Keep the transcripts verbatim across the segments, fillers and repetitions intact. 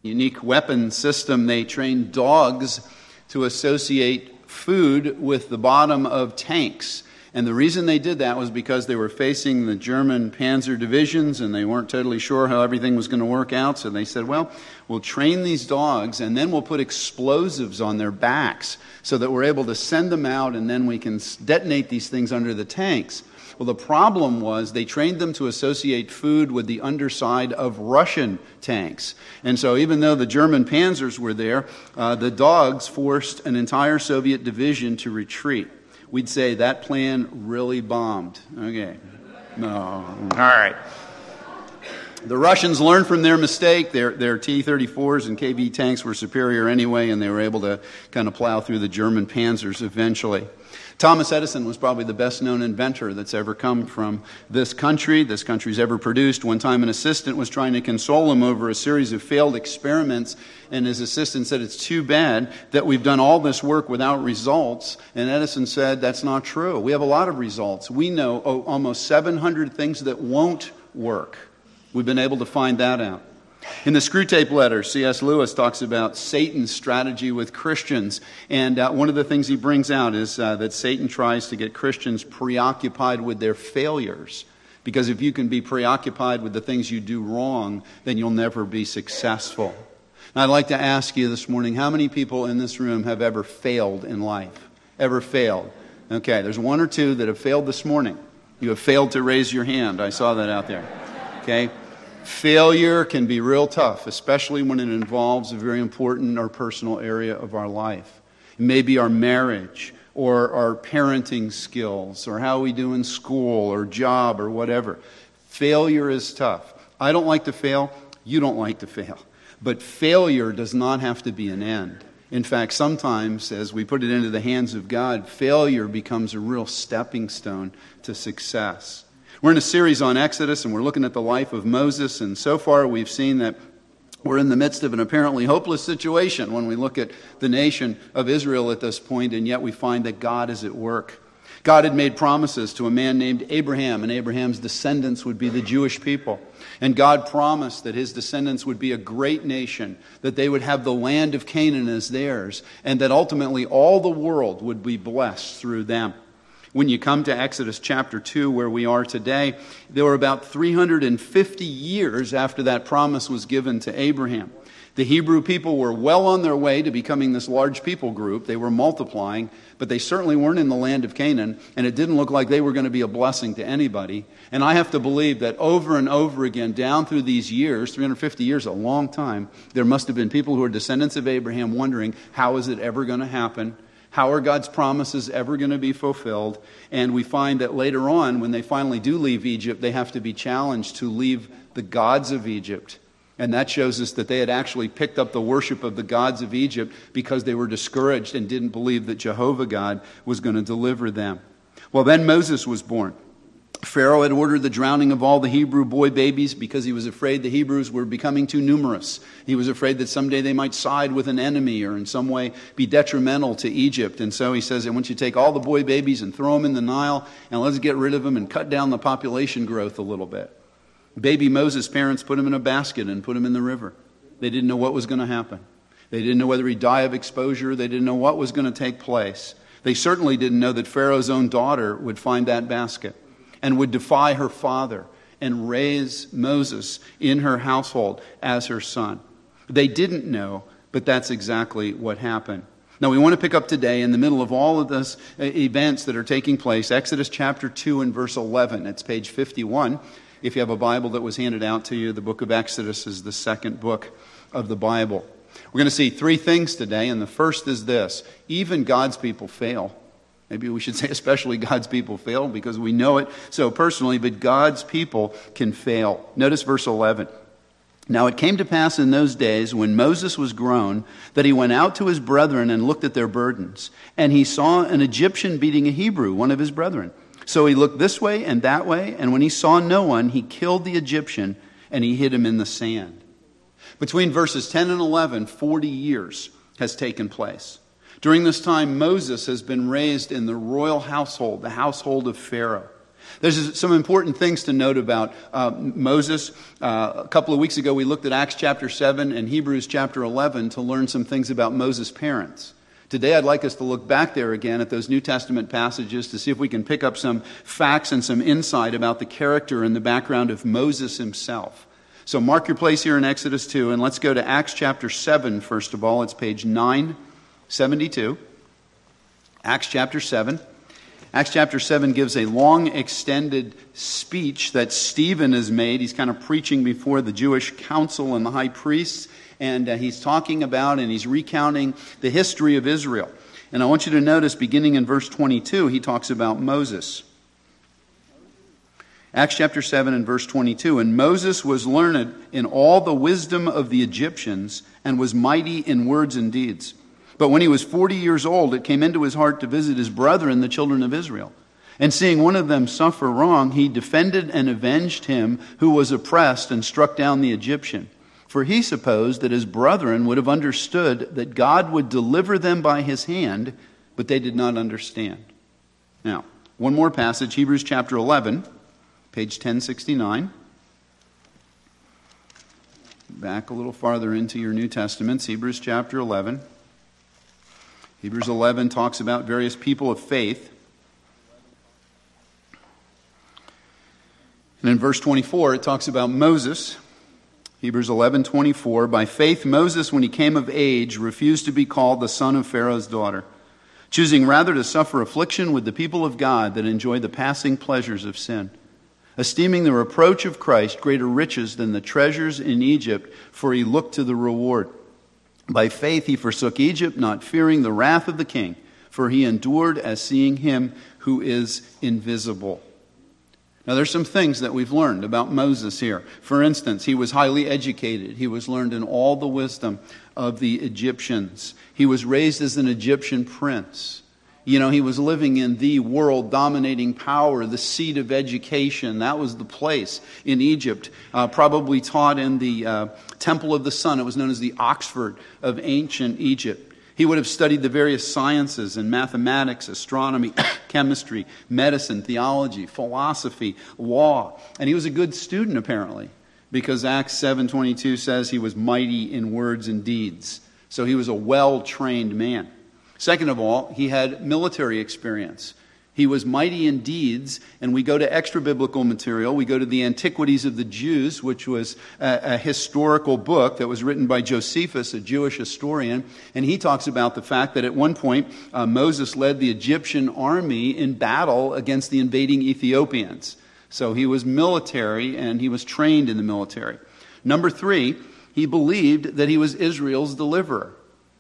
unique weapon system. They trained dogs to associate food with the bottom of tanks. And the reason they did that was because they were facing the German panzer divisions and they weren't totally sure how everything was going to work out. So they said, well, we'll train these dogs and then we'll put explosives on their backs so that we're able to send them out and then we can detonate these things under the tanks. Well, the problem was they trained them to associate food with the underside of Russian tanks. And so even though the German panzers were there, uh, the dogs forced an entire Soviet division to retreat. We'd say that plan really bombed. Okay. No. All right. The Russians learned from their mistake. Their, their T thirty-fours and K V tanks were superior anyway, and they were able to kind of plow through the German panzers eventually. Thomas Edison was probably the best-known inventor that's ever come from this country, this country's ever produced. One time an assistant was trying to console him over a series of failed experiments, and his assistant said, it's too bad that we've done all this work without results. And Edison said, that's not true. We have a lot of results. We know oh, almost seven hundred things that won't work. We've been able to find that out. In the Screwtape Letter, C S Lewis talks about Satan's strategy with Christians. And uh, one of the things he brings out is uh, that Satan tries to get Christians preoccupied with their failures. Because if you can be preoccupied with the things you do wrong, then you'll never be successful. And I'd like to ask you this morning, how many people in this room have ever failed in life? Ever failed? Okay, there's one or two that have failed this morning. You have failed to raise your hand. I saw that out there. Okay? Failure can be real tough, especially when it involves a very important or personal area of our life. It may be our marriage or our parenting skills or how we do in school or job or whatever. Failure is tough. I don't like to fail. You don't like to fail. But failure does not have to be an end. In fact, sometimes as we put it into the hands of God, failure becomes a real stepping stone to success. We're in a series on Exodus, and we're looking at the life of Moses, and so far we've seen that we're in the midst of an apparently hopeless situation when we look at the nation of Israel at this point, and yet we find that God is at work. God had made promises to a man named Abraham, and Abraham's descendants would be the Jewish people. And God promised that his descendants would be a great nation, that they would have the land of Canaan as theirs, and that ultimately all the world would be blessed through them. When you come to Exodus chapter two, where we are today, there were about three hundred fifty years after that promise was given to Abraham. The Hebrew people were well on their way to becoming this large people group. They were multiplying, but they certainly weren't in the land of Canaan, and it didn't look like they were going to be a blessing to anybody. And I have to believe that over and over again, down through these years, three hundred fifty years, a long time, there must have been people who are descendants of Abraham wondering, how is it ever going to happen? How are God's promises ever going to be fulfilled? And we find that later on, when they finally do leave Egypt, they have to be challenged to leave the gods of Egypt. And that shows us that they had actually picked up the worship of the gods of Egypt because they were discouraged and didn't believe that Jehovah God was going to deliver them. Well, then Moses was born. Pharaoh had ordered the drowning of all the Hebrew boy babies because he was afraid the Hebrews were becoming too numerous. He was afraid that someday they might side with an enemy or in some way be detrimental to Egypt. And so he says, I want you to take all the boy babies and throw them in the Nile and let's get rid of them and cut down the population growth a little bit. Baby Moses' parents put him in a basket and put him in the river. They didn't know what was going to happen. They didn't know whether he'd die of exposure. They didn't know what was going to take place. They certainly didn't know that Pharaoh's own daughter would find that basket and would defy her father and raise Moses in her household as her son. They didn't know, but that's exactly what happened. Now we want to pick up today in the middle of all of this events that are taking place, Exodus chapter two and verse eleven. It's page fifty-one. If you have a Bible that was handed out to you, the book of Exodus is the second book of the Bible. We're going to see three things today, and the first is this. Even God's people fail. Maybe we should say especially God's people fail because we know it so personally, but God's people can fail. Notice verse eleven. Now it came to pass in those days when Moses was grown that he went out to his brethren and looked at their burdens. And he saw an Egyptian beating a Hebrew, one of his brethren. So he looked this way and that way, and when he saw no one, he killed the Egyptian and he hid him in the sand. Between verses ten and eleven, forty years has taken place. During this time, Moses has been raised in the royal household, the household of Pharaoh. There's some important things to note about uh, Moses. Uh, a couple of weeks ago, we looked at Acts chapter seven and Hebrews chapter eleven to learn some things about Moses' parents. Today, I'd like us to look back there again at those New Testament passages to see if we can pick up some facts and some insight about the character and the background of Moses himself. So mark your place here in Exodus two, and let's go to Acts chapter seven, first of all. It's page nine seventy-two. Acts chapter seven. Acts chapter seven gives a long, extended speech that Stephen has made. He's kind of preaching before the Jewish council and the high priests, and uh, he's talking about and he's recounting the history of Israel. And I want you to notice, beginning in verse twenty-two, he talks about Moses. Acts chapter seven and verse twenty-two, "And Moses was learned in all the wisdom of the Egyptians, and was mighty in words and deeds. But when he was forty years old, it came into his heart to visit his brethren, the children of Israel. And seeing one of them suffer wrong, he defended and avenged him who was oppressed and struck down the Egyptian. For he supposed that his brethren would have understood that God would deliver them by his hand, but they did not understand." Now, one more passage, Hebrews chapter eleven, page ten sixty-nine. Back a little farther into your New Testaments, Hebrews chapter eleven. Hebrews eleven talks about various people of faith. And in verse twenty-four, it talks about Moses. Hebrews eleven twenty-four, "By faith Moses, when he came of age, refused to be called the son of Pharaoh's daughter, choosing rather to suffer affliction with the people of God than enjoy the passing pleasures of sin, esteeming the reproach of Christ greater riches than the treasures in Egypt, for he looked to the reward. By faith he forsook Egypt, not fearing the wrath of the king, for he endured as seeing him who is invisible." Now there's some things that we've learned about Moses here. For instance, he was highly educated. He was learned in all the wisdom of the Egyptians. He was raised as an Egyptian prince. You know, he was living in the world-dominating power, the seat of education. That was the place in Egypt, uh, probably taught in the uh, Temple of the Sun. It was known as the Oxford of ancient Egypt. He would have studied the various sciences in mathematics, astronomy, chemistry, medicine, theology, philosophy, law. And he was a good student, apparently, because Acts seven twenty-two says he was mighty in words and deeds. So he was a well-trained man. Second of all, he had military experience. He was mighty in deeds, and we go to extra-biblical material. We go to the Antiquities of the Jews, which was a, a historical book that was written by Josephus, a Jewish historian, and he talks about the fact that at one point uh, Moses led the Egyptian army in battle against the invading Ethiopians. So he was military, and he was trained in the military. Number three, he believed that he was Israel's deliverer.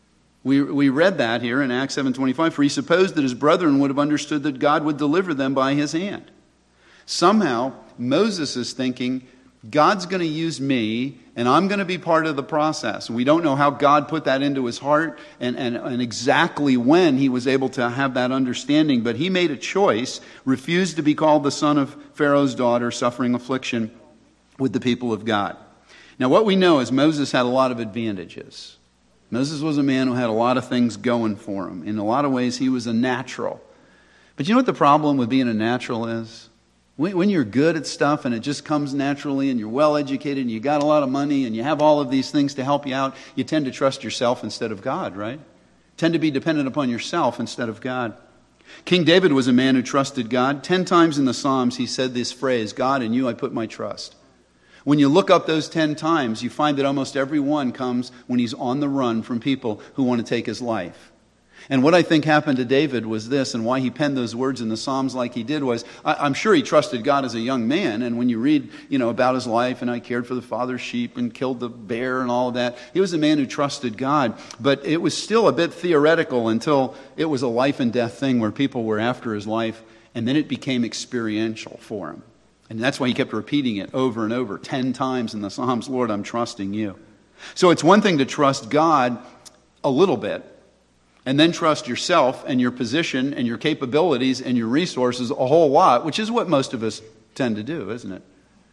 We we read that here in Acts seven twenty-five. "For he supposed that his brethren would have understood that God would deliver them by his hand." Somehow, Moses is thinking, God's going to use me, and I'm going to be part of the process. We don't know how God put that into his heart and, and, and exactly when he was able to have that understanding, but he made a choice, refused to be called the son of Pharaoh's daughter, suffering affliction with the people of God. Now, what we know is Moses had a lot of advantages. Moses was a man who had a lot of things going for him. In a lot of ways, he was a natural. But you know what the problem with being a natural is? When you're good at stuff and it just comes naturally and you're well educated and you got a lot of money and you have all of these things to help you out, you tend to trust yourself instead of God, right? Tend to be dependent upon yourself instead of God. King David was a man who trusted God. Ten times in the Psalms he said this phrase, "God, in you I put my trust." When you look up those ten times, you find that almost every one comes when he's on the run from people who want to take his life. And what I think happened to David was this, and why he penned those words in the Psalms like he did was, I, I'm sure he trusted God as a young man, and when you read, you know, about his life, and I cared for the father's sheep and killed the bear and all of that, he was a man who trusted God. But it was still a bit theoretical until it was a life and death thing where people were after his life, and then it became experiential for him. And that's why he kept repeating it over and over, ten times in the Psalms, "Lord, I'm trusting you." So it's one thing to trust God a little bit, and then trust yourself and your position and your capabilities and your resources a whole lot, which is what most of us tend to do, isn't it?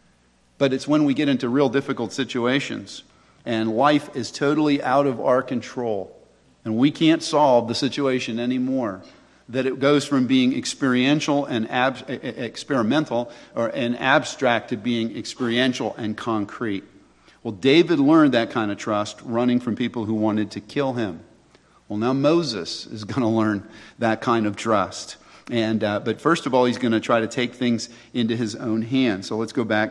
But it's when we get into real difficult situations and life is totally out of our control and we can't solve the situation anymore, that it goes from being experiential and ab- experimental or and abstract to being experiential and concrete. Well, David learned that kind of trust running from people who wanted to kill him. Well, now Moses is going to learn that kind of trust. And uh, but first of all, he's going to try to take things into his own hands. So let's go back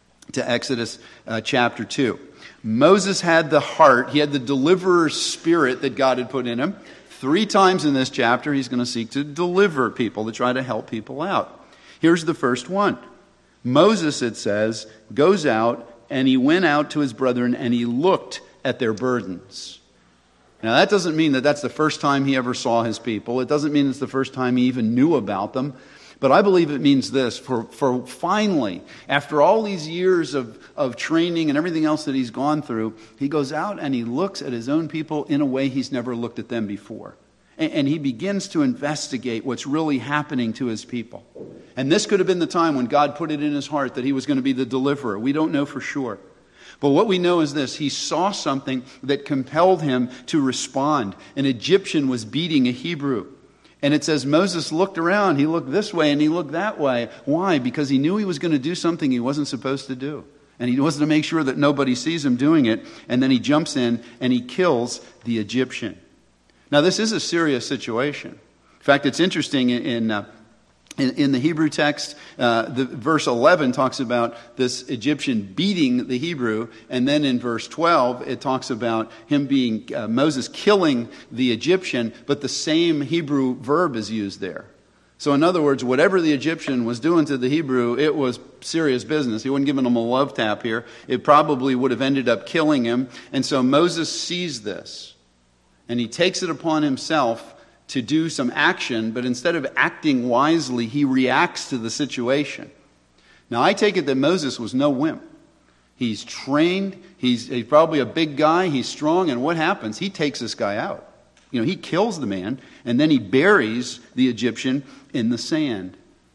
to Exodus uh, chapter two. Moses had the heart, he had the deliverer's spirit that God had put in him. Three times in this chapter, he's going to seek to deliver people, to try to help people out. Here's the first one. Moses, it says, goes out, and he went out to his brethren, and he looked at their burdens. Now, that doesn't mean that that's the first time he ever saw his people. It doesn't mean it's the first time he even knew about them. But I believe it means this, for, for finally, after all these years of, of training and everything else that he's gone through, he goes out and he looks at his own people in a way he's never looked at them before. And, and he begins to investigate what's really happening to his people. And this could have been the time when God put it in his heart that he was going to be the deliverer. We don't know for sure. But what we know is this: he saw something that compelled him to respond. An Egyptian was beating a Hebrew. And it says Moses looked around. He looked this way and he looked that way. Why? Because he knew he was going to do something he wasn't supposed to do. And he wanted to make sure that nobody sees him doing it. And then he jumps in and he kills the Egyptian. Now, this is a serious situation. In fact, it's interesting in... in uh, In, in the Hebrew text, uh, the verse eleven talks about this Egyptian beating the Hebrew, and then in verse twelve it talks about him being uh, Moses killing the Egyptian, but the same Hebrew verb is used there. So in other words, whatever the Egyptian was doing to the Hebrew, it was serious business. He wasn't giving him a love tap here. It probably would have ended up killing him. And so Moses sees this, and he takes it upon himself to do some action, but instead of acting wisely, he reacts to the situation. Now, I take it that Moses was no wimp. He's trained, he's, he's probably a big guy, he's strong, and what happens? He takes this guy out. You know, he kills the man, and then he buries the Egyptian in the sand.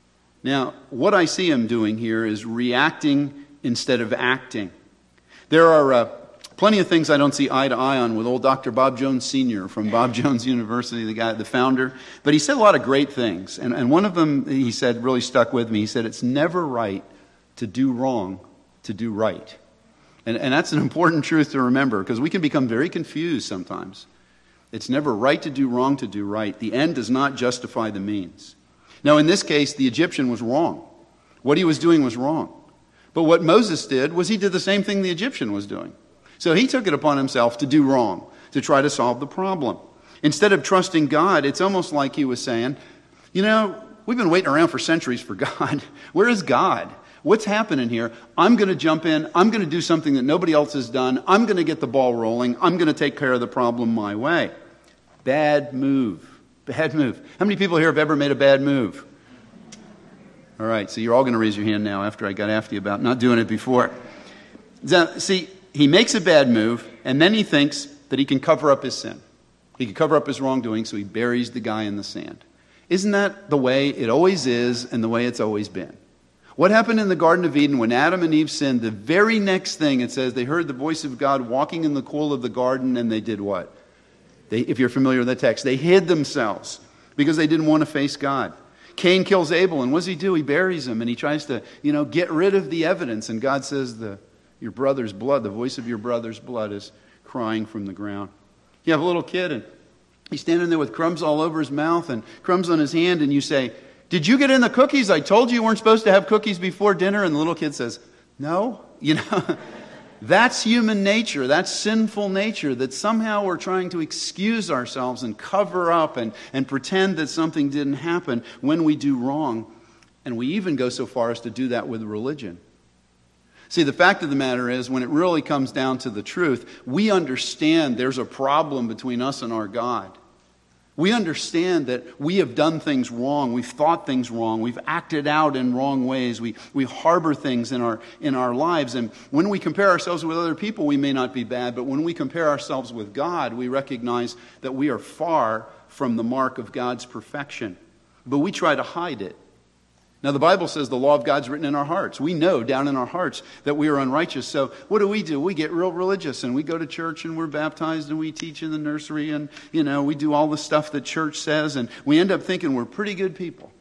Now, what I see him doing here is reacting instead of acting. There are uh, plenty of things I don't see eye to eye on with old Doctor Bob Jones Senior from Bob Jones University, the guy, the founder. But he said a lot of great things. And, and one of them, he said, really stuck with me. He said, it's never right to do wrong to do right. And, and that's an important truth to remember, because we can become very confused sometimes. It's never right to do wrong to do right. The end does not justify the means. Now, in this case, the Egyptian was wrong. What he was doing was wrong. But what Moses did was he did the same thing the Egyptian was doing. So he took it upon himself to do wrong, to try to solve the problem. Instead of trusting God, it's almost like he was saying, you know, we've been waiting around for centuries for God. Where is God? What's happening here? I'm going to jump in. I'm going to do something that nobody else has done. I'm going to get the ball rolling. I'm going to take care of the problem my way. Bad move. Bad move. How many people here have ever made a bad move? All right, so you're all going to raise your hand now after I got after you about not doing it before. Now, see, he makes a bad move, and then he thinks that he can cover up his sin. He can cover up his wrongdoing, so he buries the guy in the sand. Isn't that the way it always is and the way it's always been? What happened in the Garden of Eden when Adam and Eve sinned? The very next thing, it says they heard the voice of God walking in the cool of the garden, and they did what? They, if you're familiar with the text, they hid themselves because they didn't want to face God. Cain kills Abel, and what does he do? He buries him, and he tries to, you know, get rid of the evidence. And God says, the your brother's blood, the voice of your brother's blood is crying from the ground. You have a little kid, and he's standing there with crumbs all over his mouth and crumbs on his hand, and you say, did you get in the cookies? I told you you weren't supposed to have cookies before dinner. And the little kid says, no. You know, that's human nature. That's sinful nature, that somehow we're trying to excuse ourselves and cover up and, and pretend that something didn't happen when we do wrong. And we even go so far as to do that with religion. See, the fact of the matter is, when it really comes down to the truth, we understand there's a problem between us and our God. We understand that we have done things wrong. We've thought things wrong. We've acted out in wrong ways. We, we harbor things in our, in our lives. And when we compare ourselves with other people, we may not be bad. But when we compare ourselves with God, we recognize that we are far from the mark of God's perfection. But we try to hide it. Now, the Bible says the law of God's written in our hearts. We know down in our hearts that we are unrighteous. So what do we do? We get real religious, and we go to church, and we're baptized, and we teach in the nursery, and, you know, we do all the stuff that church says, and we end up thinking we're pretty good people.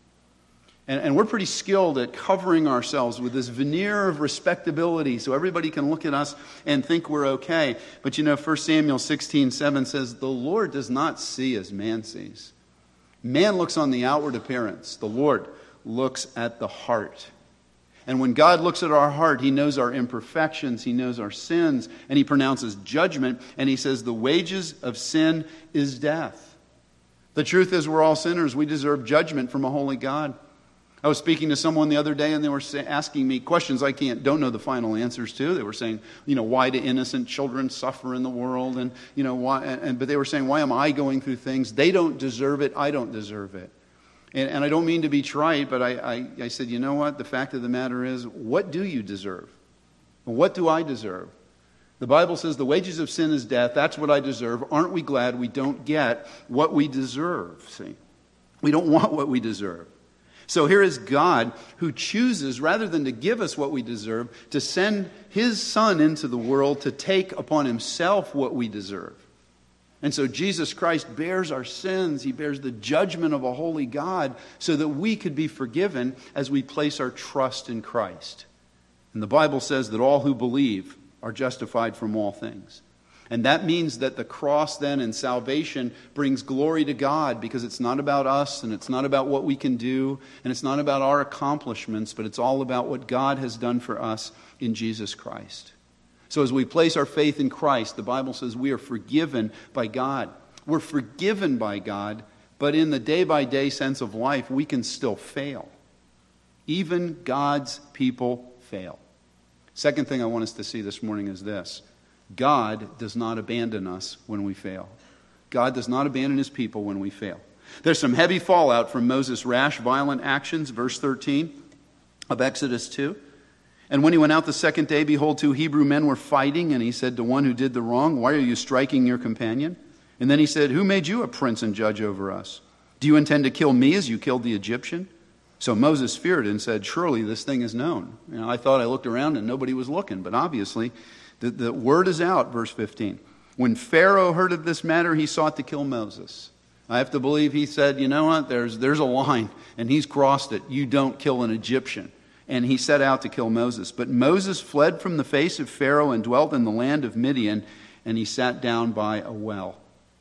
And, and we're pretty skilled at covering ourselves with this veneer of respectability so everybody can look at us and think we're okay. But, you know, First Samuel sixteen seven says, the Lord does not see as man sees. Man looks on the outward appearance. The Lord looks at the heart. And when God looks at our heart, He knows our imperfections, He knows our sins, and He pronounces judgment, and He says the wages of sin is death. The truth is we're all sinners. We deserve judgment from a holy God. I was speaking to someone the other day, and they were asking me questions I can't, don't know the final answers to. They were saying, you know, why do innocent children suffer in the world? And, you know, why? And, but they were saying, why am I going through things? They don't deserve it. I don't deserve it. And, and I don't mean to be trite, but I, I, I said, you know what? The fact of the matter is, what do you deserve? What do I deserve? The Bible says the wages of sin is death. That's what I deserve. Aren't we glad we don't get what we deserve? See, we don't want what we deserve. So here is God who chooses, rather than to give us what we deserve, to send His Son into the world to take upon Himself what we deserve. And so Jesus Christ bears our sins. He bears the judgment of a holy God so that we could be forgiven as we place our trust in Christ. And the Bible says that all who believe are justified from all things. And that means that the cross then and salvation brings glory to God, because it's not about us, and it's not about what we can do, and it's not about our accomplishments, but it's all about what God has done for us in Jesus Christ. So as we place our faith in Christ, the Bible says we are forgiven by God. We're forgiven by God, but in the day-by-day sense of life, we can still fail. Even God's people fail. Second thing I want us to see this morning is this. God does not abandon us when we fail. God does not abandon His people when we fail. There's some heavy fallout from Moses' rash, violent actions, verse thirteen of Exodus two. And when he went out the second day, behold, two Hebrew men were fighting, and he said to one who did the wrong, why are you striking your companion? And then he said, who made you a prince and judge over us? Do you intend to kill me as you killed the Egyptian? So Moses feared and said, surely this thing is known. You know, I thought I looked around and nobody was looking, but obviously the, the word is out, verse fifteen. When Pharaoh heard of this matter, he sought to kill Moses. I have to believe he said, you know what, there's, there's a line, and he's crossed it. You don't kill an Egyptian. And he set out to kill Moses. But Moses fled from the face of Pharaoh and dwelt in the land of Midian, and he sat down by a well.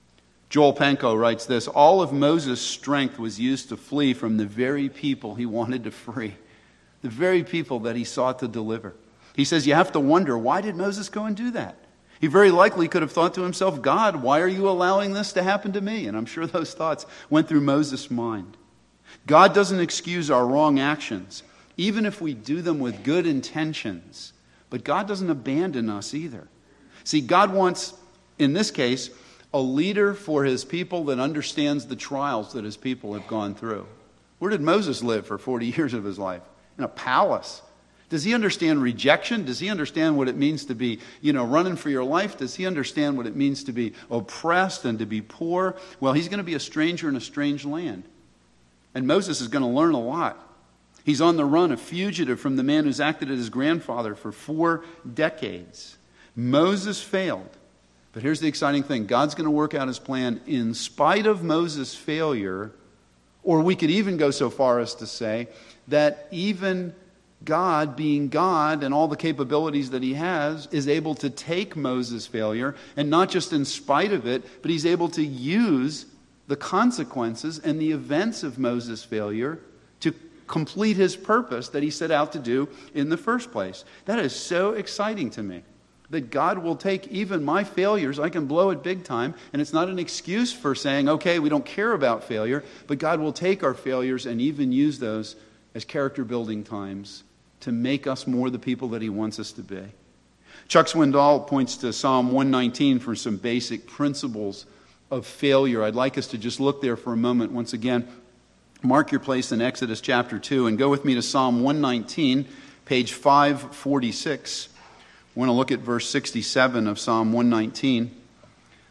Joel Penko writes this, all of Moses' strength was used to flee from the very people he wanted to free, the very people that he sought to deliver. He says, you have to wonder, why did Moses go and do that? He very likely could have thought to himself, God, why are you allowing this to happen to me? And I'm sure those thoughts went through Moses' mind. God doesn't excuse our wrong actions, even if we do them with good intentions. But God doesn't abandon us either. See, God wants, in this case, a leader for His people that understands the trials that His people have gone through. Where did Moses live for forty years of his life? In a palace. Does he understand rejection? Does he understand what it means to be, you know, running for your life? Does he understand what it means to be oppressed and to be poor? Well, he's going to be a stranger in a strange land. And Moses is going to learn a lot. He's on the run, a fugitive from the man who's acted as his grandfather for four decades. Moses failed. But here's the exciting thing. God's going to work out His plan in spite of Moses' failure. Or we could even go so far as to say that even God, being God and all the capabilities that He has, is able to take Moses' failure, and not just in spite of it, but He's able to use the consequences and the events of Moses' failure to complete His purpose that He set out to do in the first place. That is so exciting to me, that God will take even my failures. I can blow it big time, and it's not an excuse for saying, okay, we don't care about failure, but God will take our failures and even use those as character building times to make us more the people that He wants us to be. Chuck Swindoll points to Psalm one nineteen for some basic principles of failure. I'd like us to just look there for a moment. Once again, mark your place in Exodus chapter two and go with me to Psalm one nineteen, page five forty-six. I want to look at verse sixty-seven of Psalm one nineteen.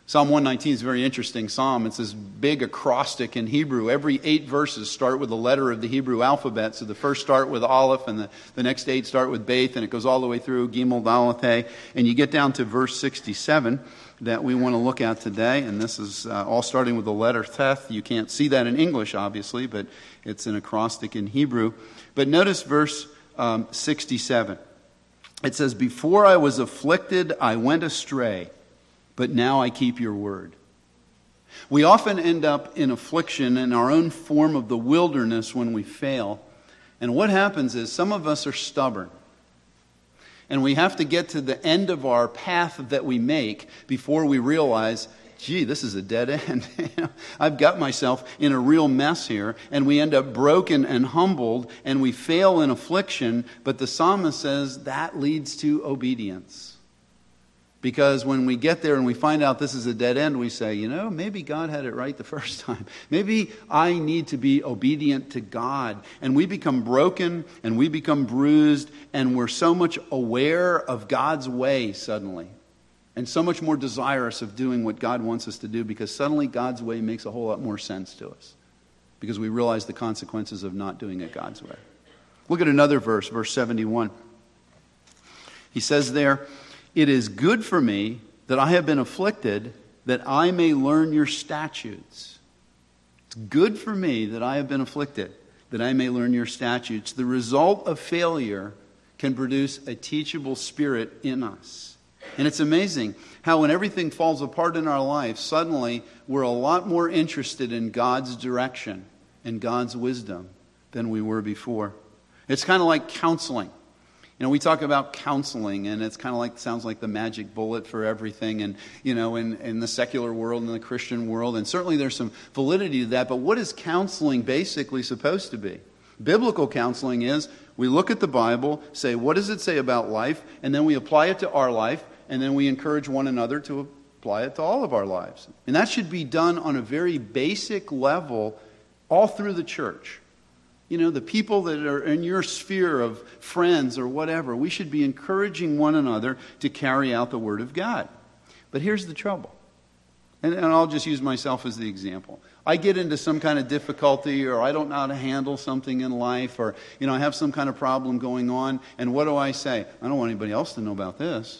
Psalm one nineteen is a very interesting psalm. It's this big acrostic in Hebrew. Every eight verses start with a letter of the Hebrew alphabet. So the first start with Aleph, and the, the next eight start with Beth, and it goes all the way through Gimel, Dalet, He. And you get down to verse sixty-seven that we want to look at today. And this is uh, all starting with the letter Teth. You can't see that in English, obviously, but it's an acrostic in Hebrew. But notice verse um, sixty-seven. It says, "Before I was afflicted, I went astray, but now I keep your word." We often end up in affliction in our own form of the wilderness when we fail. And what happens is some of us are stubborn. And we have to get to the end of our path that we make before we realize, gee, this is a dead end. I've got myself in a real mess here. And we end up broken and humbled, and we fail in affliction. But the psalmist says that leads to obedience. Because when we get there and we find out this is a dead end, we say, you know, maybe God had it right the first time. Maybe I need to be obedient to God. And we become broken and we become bruised, and we're so much aware of God's way suddenly. And so much more desirous of doing what God wants us to do, because suddenly God's way makes a whole lot more sense to us. Because we realize the consequences of not doing it God's way. Look at another verse, verse seventy-one. He says there, "It is good for me that I have been afflicted, that I may learn your statutes." It's good for me that I have been afflicted, that I may learn your statutes. The result of failure can produce a teachable spirit in us. And it's amazing how when everything falls apart in our life, suddenly we're a lot more interested in God's direction and God's wisdom than we were before. It's kind of like counseling. You know, we talk about counseling, and it's kind of like, sounds like the magic bullet for everything, and, you know, in, in the secular world and the Christian world, and certainly there's some validity to that, but what is counseling basically supposed to be? Biblical counseling is, we look at the Bible, say, what does it say about life, and then we apply it to our life, and then we encourage one another to apply it to all of our lives. And that should be done on a very basic level all through the church. You know, the people that are in your sphere of friends or whatever, we should be encouraging one another to carry out the Word of God. But here's the trouble. And, and I'll just use myself as the example. I get into some kind of difficulty, or I don't know how to handle something in life, or, you know, I have some kind of problem going on, and what do I say? I don't want anybody else to know about this.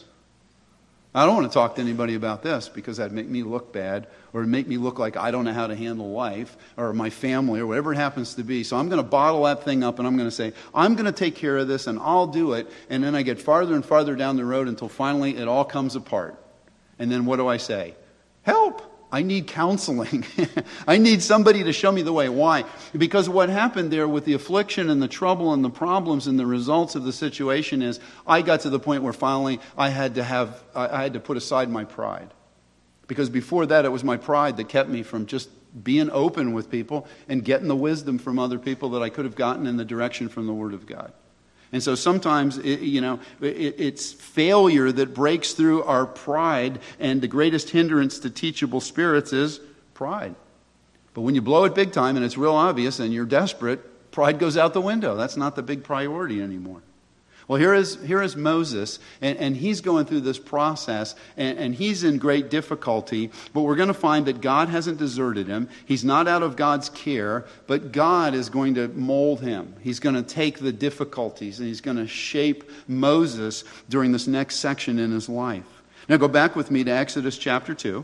I don't want to talk to anybody about this, because that'd make me look bad, or make me look like I don't know how to handle life or my family or whatever it happens to be. So I'm going to bottle that thing up, and I'm going to say, I'm going to take care of this and I'll do it. And then I get farther and farther down the road until finally it all comes apart. And then what do I say? Help! I need counseling. I need somebody to show me the way. Why? Because what happened there with the affliction and the trouble and the problems and the results of the situation is I got to the point where finally I had to have, I had to put aside my pride. Because before that it was my pride that kept me from just being open with people and getting the wisdom from other people that I could have gotten in the direction from the Word of God. And so sometimes, it, you know, it, it's failure that breaks through our pride, and the greatest hindrance to teachable spirits is pride. But when you blow it big time and it's real obvious and you're desperate, pride goes out the window. That's not the big priority anymore. Well, here is here is Moses, and, and he's going through this process, and, and he's in great difficulty, but we're going to find that God hasn't deserted him. He's not out of God's care, but God is going to mold him. He's going to take the difficulties, and he's going to shape Moses during this next section in his life. Now go back with me to Exodus chapter two.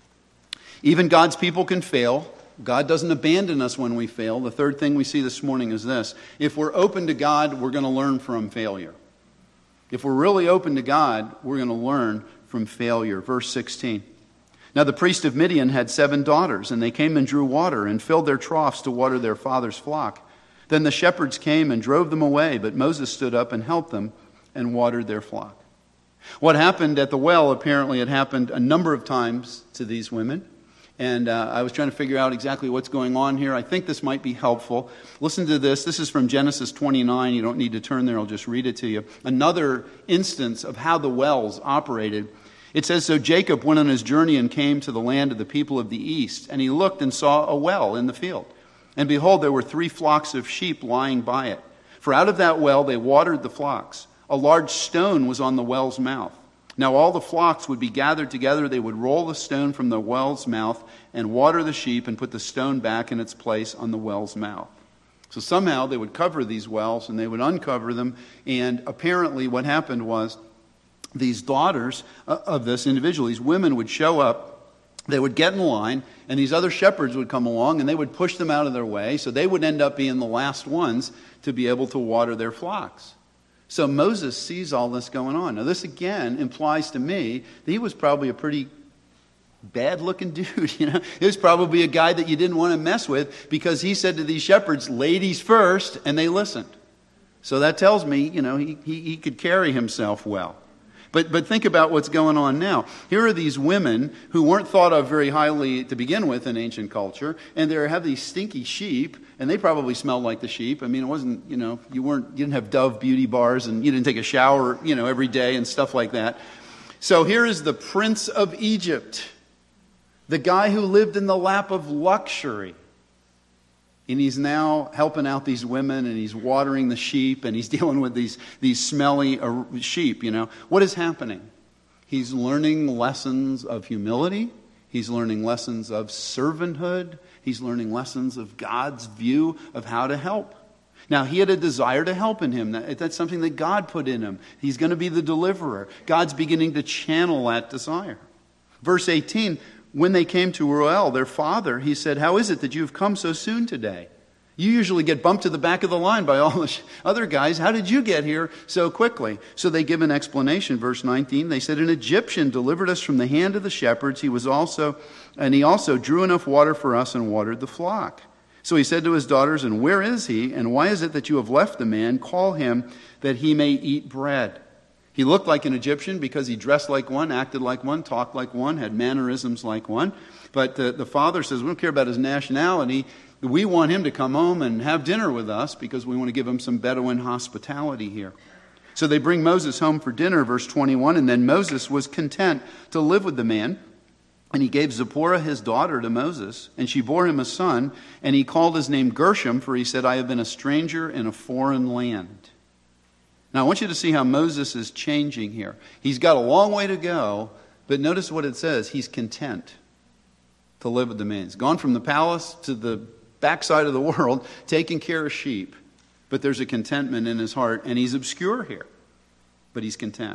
Even God's people can fail. God doesn't abandon us when we fail. The third thing we see this morning is this. If we're open to God, we're going to learn from failure. If we're really open to God, we're going to learn from failure. Verse sixteen. Now the priest of Midian had seven daughters, and they came and drew water and filled their troughs to water their father's flock. Then the shepherds came and drove them away, but Moses stood up and helped them and watered their flock. What happened at the well, apparently it happened a number of times to these women. And uh, I was trying to figure out exactly what's going on here. I think this might be helpful. Listen to this. This is from Genesis twenty-nine. You don't need to turn there. I'll just read it to you. Another instance of how the wells operated. It says, so Jacob went on his journey and came to the land of the people of the east. And he looked and saw a well in the field. And behold, there were three flocks of sheep lying by it. For out of that well they watered the flocks. A large stone was on the well's mouth. Now all the flocks would be gathered together. They would roll the stone from the well's mouth and water the sheep and put the stone back in its place on the well's mouth. So somehow they would cover these wells and they would uncover them. And apparently what happened was these daughters of this individual, these women would show up, they would get in line, and these other shepherds would come along and they would push them out of their way. So they would end up being the last ones to be able to water their flocks. So Moses sees all this going on. Now this again implies to me that he was probably a pretty bad-looking dude. You know, he was probably a guy that you didn't want to mess with, because he said to these shepherds, "Ladies first," and they listened. So that tells me, you know, he he, he could carry himself well. But but think about what's going on now. Here are these women who weren't thought of very highly to begin with in ancient culture, and they have these stinky sheep, and they probably smelled like the sheep. I mean, it wasn't, you know, you weren't, you didn't have Dove beauty bars, and you didn't take a shower, you know, every day and stuff like that. So here is the Prince of Egypt, the guy who lived in the lap of luxury. And he's now helping out these women, and he's watering the sheep, and he's dealing with these, these smelly uh, sheep, you know. What is happening? He's learning lessons of humility. He's learning lessons of servanthood. He's learning lessons of God's view of how to help. Now, he had a desire to help in him. That, that's something that God put in him. He's going to be the deliverer. God's beginning to channel that desire. Verse eighteen, when they came to Reuel, their father, he said, "How is it that you have come so soon today? You usually get bumped to the back of the line by all the other guys. How did you get here so quickly?" So they give an explanation. Verse nineteen, they said, "An Egyptian delivered us from the hand of the shepherds. He was also, and he also drew enough water for us and watered the flock." So he said to his daughters, "And where is he? And why is it that you have left the man? Call him that he may eat bread." He looked like an Egyptian because he dressed like one, acted like one, talked like one, had mannerisms like one. But the, the father says, "We don't care about his nationality. We want him to come home and have dinner with us because we want to give him some Bedouin hospitality here." So they bring Moses home for dinner, verse twenty-one, and then Moses was content to live with the man. And he gave Zipporah his daughter to Moses, and she bore him a son, and he called his name Gershom, for he said, "I have been a stranger in a foreign land." Now I want you to see how Moses is changing here. He's got a long way to go, but notice what it says. He's content to live with the man. He's gone from the palace to the backside of the world, taking care of sheep. But there's a contentment in his heart, and he's obscure here. But he's content.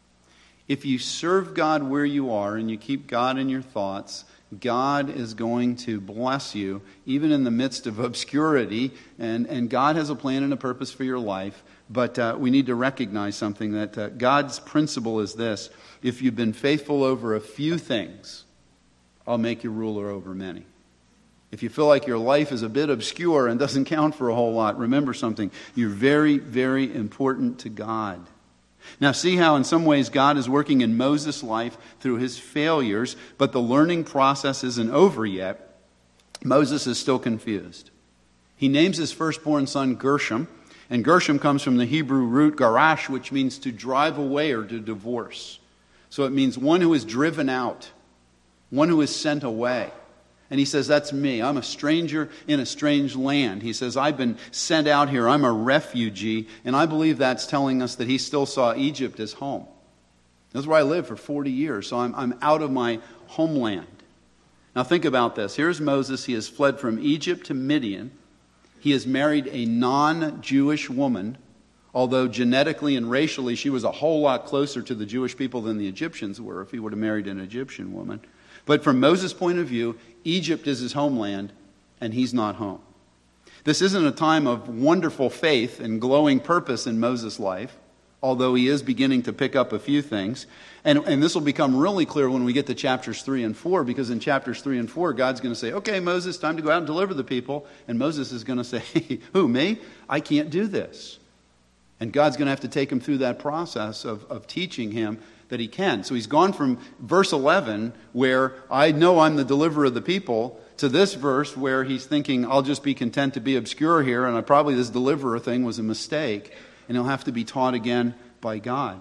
If you serve God where you are and you keep God in your thoughts, God is going to bless you, even in the midst of obscurity. And, and God has a plan and a purpose for your life. But uh, we need to recognize something, that uh, God's principle is this: if you've been faithful over a few things, I'll make you ruler over many. If you feel like your life is a bit obscure and doesn't count for a whole lot, remember something. You're very, very important to God. Now see how in some ways God is working in Moses' life through his failures, but the learning process isn't over yet. Moses is still confused. He names his firstborn son Gershom, and Gershom comes from the Hebrew root garash, which means to drive away or to divorce. So it means one who is driven out, one who is sent away. And he says, that's me. I'm a stranger in a strange land. He says, I've been sent out here. I'm a refugee. And I believe that's telling us that he still saw Egypt as home. That's where I lived for forty years. So I'm, I'm out of my homeland. Now think about this. Here's Moses. He has fled from Egypt to Midian. He has married a non-Jewish woman, although genetically and racially she was a whole lot closer to the Jewish people than the Egyptians were if he would have married an Egyptian woman. But from Moses' point of view, Egypt is his homeland, and he's not home. This isn't a time of wonderful faith and glowing purpose in Moses' life, although he is beginning to pick up a few things. And, and this will become really clear when we get to chapters three and four, because in chapters three and four, God's going to say, okay, Moses, time to go out and deliver the people. And Moses is going to say, hey, who, me? I can't do this. And God's going to have to take him through that process of, of teaching him that he can. So he's gone from verse eleven, where I know I'm the deliverer of the people, to this verse where he's thinking, I'll just be content to be obscure here, and I probably this deliverer thing was a mistake, and he'll have to be taught again by God.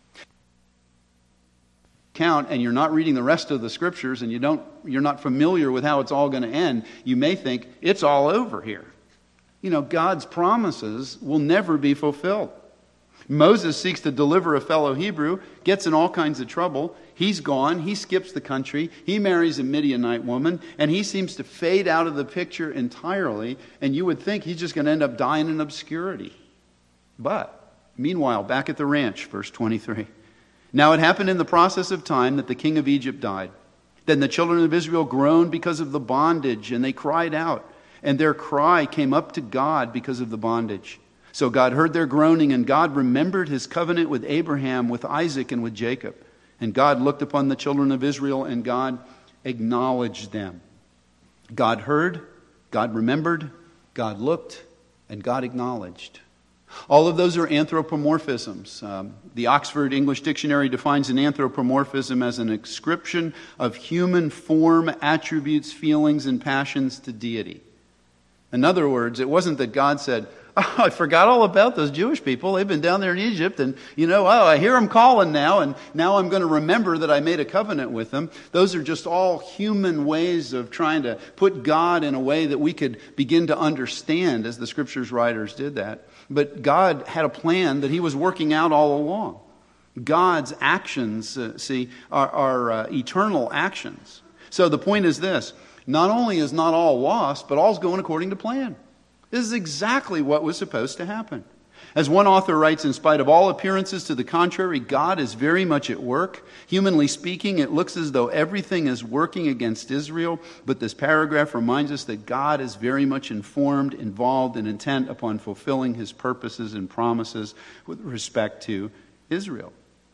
Count, and you're not reading the rest of the scriptures, and you don't, you're not familiar with how it's all going to end, you may think it's all over here. You know, God's promises will never be fulfilled. Moses seeks to deliver a fellow Hebrew, gets in all kinds of trouble. He's gone. He skips the country. He marries a Midianite woman, and he seems to fade out of the picture entirely, and you would think he's just going to end up dying in obscurity. But, meanwhile, back at the ranch, verse twenty-three. Now it happened in the process of time that the king of Egypt died. Then the children of Israel groaned because of the bondage, and they cried out, and their cry came up to God because of the bondage. So God heard their groaning, and God remembered his covenant with Abraham, with Isaac, and with Jacob. And God looked upon the children of Israel, and God acknowledged them. God heard, God remembered, God looked, and God acknowledged. All of those are anthropomorphisms. Um, the Oxford English Dictionary defines an anthropomorphism as an ascription of human form, attributes, feelings, and passions to deity. In other words, it wasn't that God said, oh, I forgot all about those Jewish people. They've been down there in Egypt, and, you know, oh, I hear them calling now, and now I'm going to remember that I made a covenant with them. Those are just all human ways of trying to put God in a way that we could begin to understand, as the Scriptures writers did that. But God had a plan that he was working out all along. God's actions, uh, see, are, are uh, eternal actions. So the point is this. Not only is not all lost, but all's going according to plan. This is exactly what was supposed to happen. As one author writes, in spite of all appearances to the contrary, God is very much at work. Humanly speaking, it looks as though everything is working against Israel, but this paragraph reminds us that God is very much informed, involved, and intent upon fulfilling his purposes and promises with respect to Israel.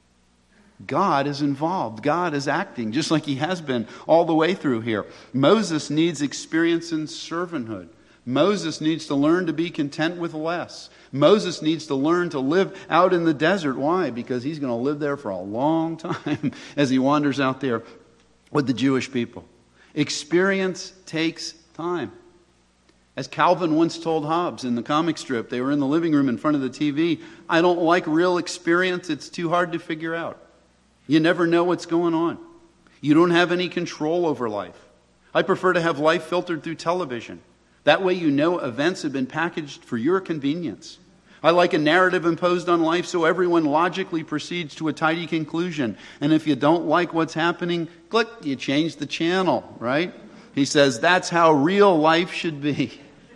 God is involved. God is acting, just like he has been all the way through here. Moses needs experience in servanthood. Moses needs to learn to be content with less. Moses needs to learn to live out in the desert. Why? Because he's going to live there for a long time as he wanders out there with the Jewish people. Experience takes time. As Calvin once told Hobbes in the comic strip, they were in the living room in front of the T V, I don't like real experience. It's too hard to figure out. You never know what's going on. You don't have any control over life. I prefer to have life filtered through television. That way you know events have been packaged for your convenience. I like a narrative imposed on life so everyone logically proceeds to a tidy conclusion. And if you don't like what's happening, click, you change the channel, right? He says that's how real life should be.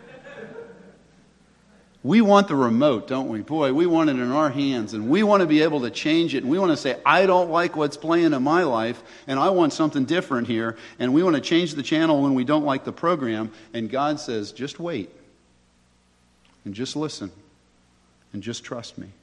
We want the remote, don't we? Boy, we want it in our hands, and we want to be able to change it. And we want to say, I don't like what's playing in my life, and I want something different here. And we want to change the channel when we don't like the program. And God says, just wait, and just listen, and just trust me.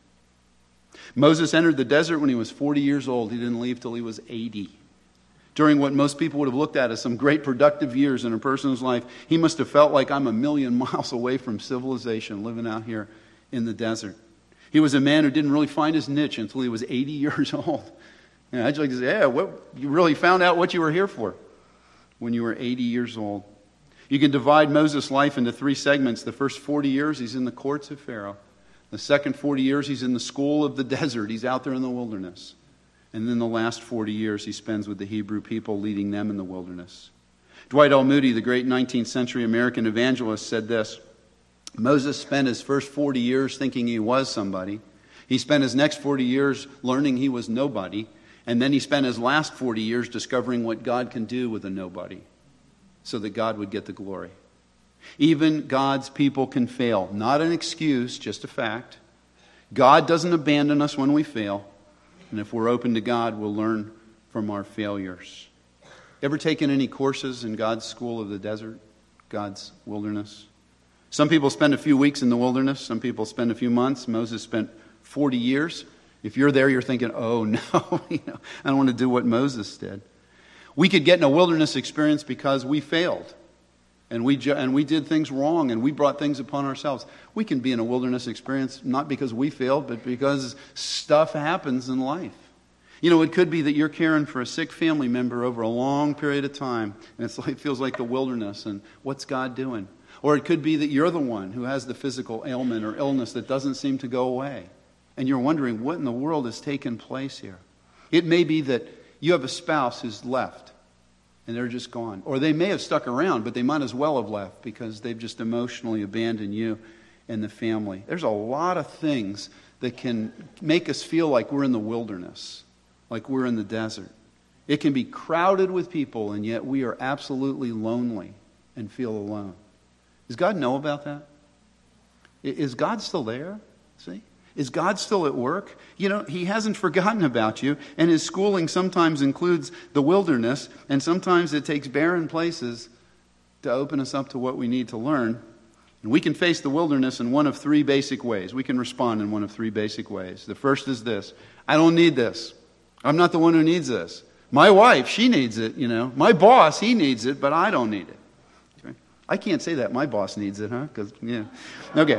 Moses entered the desert when he was forty years old. He didn't leave till he was eighty. During what most people would have looked at as some great productive years in a person's life, he must have felt like I'm a million miles away from civilization living out here in the desert. He was a man who didn't really find his niche until he was eighty years old. And I'd like to say, yeah, what, you really found out what you were here for when you were eighty years old. You can divide Moses' life into three segments. The first forty years, he's in the courts of Pharaoh. The second forty years, he's in the school of the desert. He's out there in the wilderness. And then the last forty years he spends with the Hebrew people, leading them in the wilderness. Dwight L. Moody, the great nineteenth century American evangelist, said this: Moses spent his first forty years thinking he was somebody. He spent his next forty years learning he was nobody. And then he spent his last forty years discovering what God can do with a nobody so that God would get the glory. Even God's people can fail. Not an excuse, just a fact. God doesn't abandon us when we fail. And if we're open to God, we'll learn from our failures. Ever taken any courses in God's school of the desert? God's wilderness? Some people spend a few weeks in the wilderness. Some people spend a few months. Moses spent forty years. If you're there, you're thinking, oh no, you know, I don't want to do what Moses did. We could get in a wilderness experience because we failed. And we, ju- and we did things wrong, and we brought things upon ourselves. We can be in a wilderness experience not because we failed, but because stuff happens in life. You know, it could be that you're caring for a sick family member over a long period of time, and it's like, it feels like the wilderness, and what's God doing? Or it could be that you're the one who has the physical ailment or illness that doesn't seem to go away, and you're wondering what in the world has taken place here. It may be that you have a spouse who's left, and they're just gone. Or they may have stuck around, but they might as well have left because they've just emotionally abandoned you and the family. There's a lot of things that can make us feel like we're in the wilderness, like we're in the desert. It can be crowded with people, and yet we are absolutely lonely and feel alone. Does God know about that? Is God still there? See? Is God still at work? You know, He hasn't forgotten about you, and His schooling sometimes includes the wilderness, and sometimes it takes barren places to open us up to what we need to learn. And we can face the wilderness in one of three basic ways. We can respond in one of three basic ways. The first is this: I don't need this. I'm not the one who needs this. My wife, she needs it, you know. My boss, he needs it, but I don't need it. Okay? I can't say that. My boss needs it, huh? Because, yeah. Okay.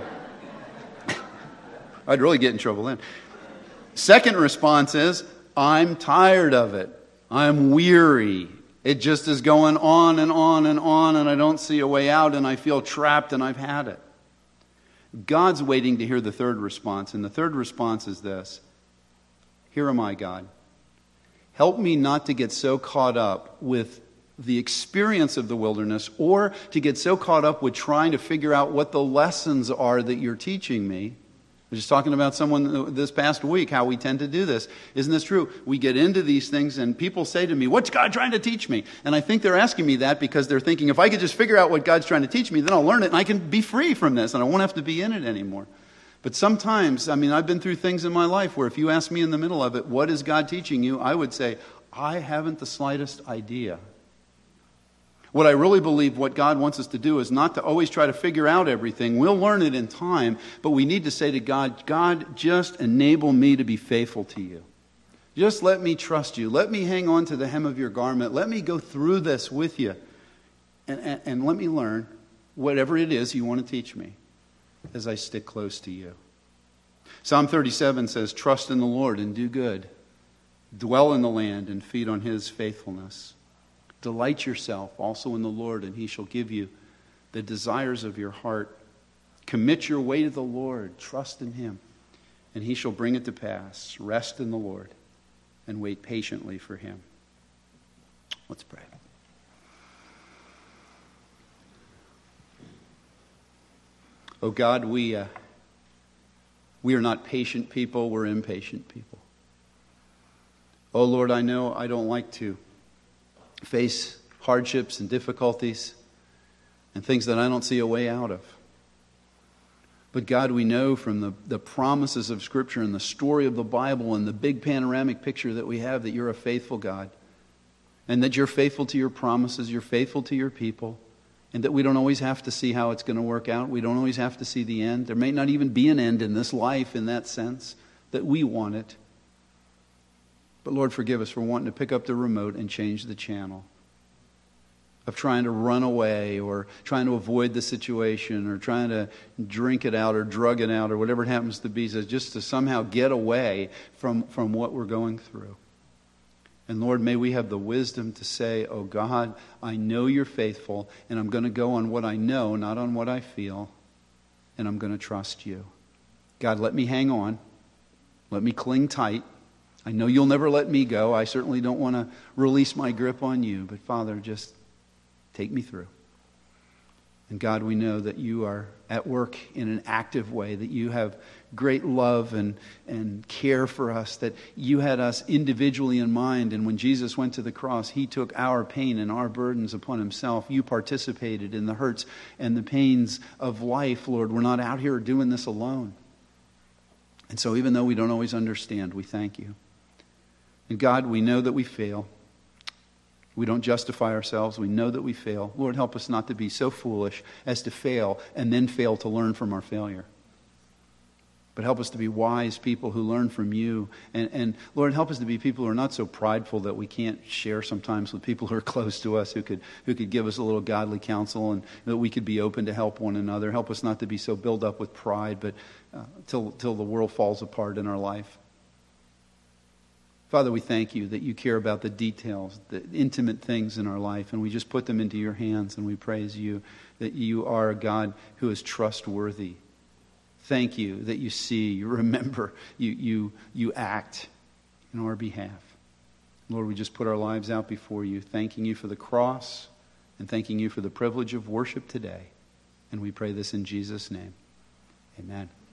I'd really get in trouble then. Second response is, I'm tired of it. I'm weary. It just is going on and on and on, and I don't see a way out, and I feel trapped, and I've had it. God's waiting to hear the third response, and the third response is this: here am I, God. Help me not to get so caught up with the experience of the wilderness, or to get so caught up with trying to figure out what the lessons are that you're teaching me. I was just talking about someone this past week, how we tend to do this. Isn't this true? We get into these things and people say to me, what's God trying to teach me? And I think they're asking me that because they're thinking, if I could just figure out what God's trying to teach me, then I'll learn it and I can be free from this and I won't have to be in it anymore. But sometimes, I mean, I've been through things in my life where if you ask me in the middle of it, what is God teaching you? I would say, I haven't the slightest idea. What I really believe what God wants us to do is not to always try to figure out everything. We'll learn it in time, but we need to say to God, God, just enable me to be faithful to you. Just let me trust you. Let me hang on to the hem of your garment. Let me go through this with you. And, and, and let me learn whatever it is you want to teach me as I stick close to you. Psalm thirty-seven says, trust in the Lord and do good. Dwell in the land and feed on His faithfulness. Delight yourself also in the Lord, and He shall give you the desires of your heart. Commit your way to the Lord. Trust in Him, and He shall bring it to pass. Rest in the Lord and wait patiently for Him. Let's pray. Oh God, we, uh, we are not patient people, we're impatient people. Oh Lord, I know I don't like to face hardships and difficulties and things that I don't see a way out of. But God, we know from the, the promises of Scripture and the story of the Bible and the big panoramic picture that we have that you're a faithful God, and that you're faithful to your promises, you're faithful to your people, and that we don't always have to see how it's going to work out. We don't always have to see the end. There may not even be an end in this life in that sense that we want it. But Lord, forgive us for wanting to pick up the remote and change the channel. Of trying to run away or trying to avoid the situation or trying to drink it out or drug it out or whatever it happens to be, so just to somehow get away from, from what we're going through. And Lord, may we have the wisdom to say, oh God, I know you're faithful and I'm going to go on what I know, not on what I feel, and I'm going to trust you. God, let me hang on. Let me cling tight. I know you'll never let me go. I certainly don't want to release my grip on you. But Father, just take me through. And God, we know that you are at work in an active way, that you have great love and, and care for us, that you had us individually in mind. And when Jesus went to the cross, He took our pain and our burdens upon Himself. You participated in the hurts and the pains of life, Lord. We're not out here doing this alone. And so even though we don't always understand, we thank you. And God, we know that we fail. We don't justify ourselves. We know that we fail. Lord, help us not to be so foolish as to fail and then fail to learn from our failure. But help us to be wise people who learn from you. And, and Lord, help us to be people who are not so prideful that we can't share sometimes with people who are close to us, who could who could give us a little godly counsel, and that we could be open to help one another. Help us not to be so built up with pride, but uh, till till the world falls apart in our life. Father, we thank you that you care about the details, the intimate things in our life, and we just put them into your hands, and we praise you that you are a God who is trustworthy. Thank you that you see, you remember, you, you, you act in our behalf. Lord, we just put our lives out before you, thanking you for the cross and thanking you for the privilege of worship today. And we pray this in Jesus' name. Amen.